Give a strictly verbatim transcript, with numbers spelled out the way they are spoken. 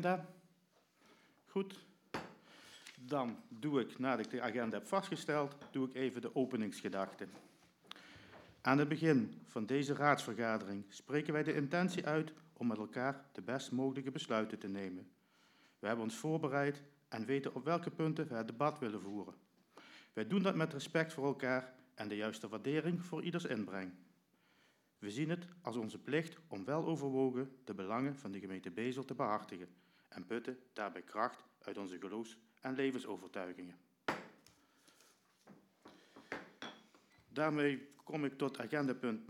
agenda? Goed. Dan doe ik, nadat ik de agenda heb vastgesteld, doe ik even de openingsgedachten. Aan het begin van deze raadsvergadering spreken wij de intentie uit om met elkaar de best mogelijke besluiten te nemen. We hebben ons voorbereid en weten op welke punten we het debat willen voeren. Wij doen dat met respect voor elkaar en de juiste waardering voor ieders inbreng. We zien het als onze plicht om wel overwogen de belangen van de gemeente Bezel te behartigen en putten daarbij kracht uit onze geloofs- en levensovertuigingen. Daarmee kom ik tot agendapunt